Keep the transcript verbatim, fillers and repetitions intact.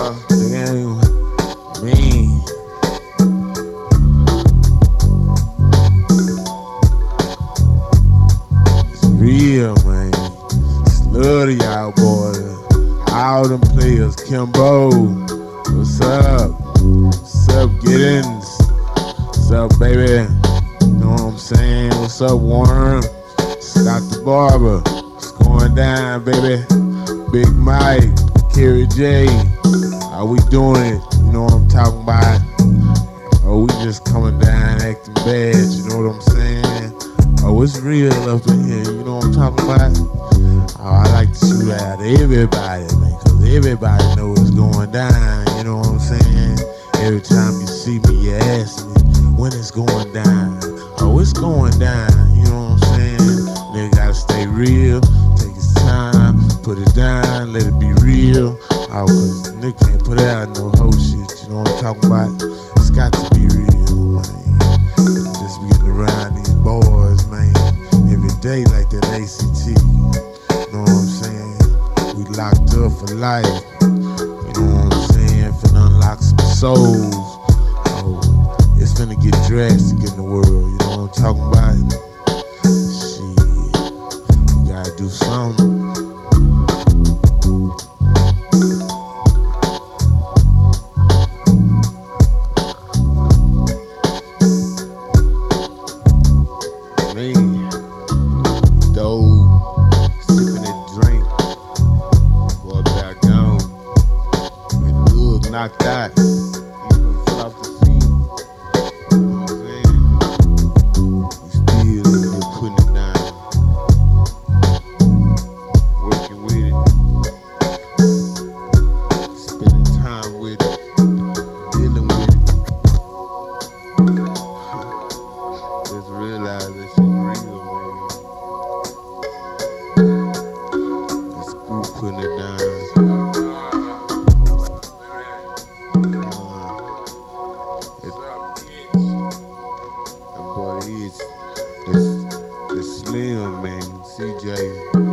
Damn, man. It's real, man. Love to y'all, boy. All them players. Kimbo, what's up? What's up, Giddens? What's up, baby? You know what I'm saying? What's up, Worm? Scott the Barber. What's going down, baby? Big Mike, Kerry J. How we doing it? You know what I'm talking about? Oh, we just coming down acting bad, you know what I'm saying? Oh, it's real up in here, you know what I'm talking about? Oh, I like to shoot out everybody, man, cause everybody know what's going down, you know what I'm saying? Every time you see me, you ask me, when it's going down? Oh, it's going down, you know what I'm saying? Nigga gotta stay real, take his time, put it down, let it be real. Oh, cause nigga can't put out no whole shit, you know what I'm talking about? It's got to be real, man. Just be getting around these boys, man, every day like that A C T. You know what I'm saying? We locked up for life. You know what I'm saying? Finna unlock some souls. Oh, it's finna get drastic in the world. You know what I'm talking about? Shit, we gotta do something. Knocked out. He fell off the scene. You know what I'm saying? We still in here putting it down. Working with it. Spending time with it. Dealing with it. Just realize that shit real, man. This group putting it down. It's, it's Slim, man, C J.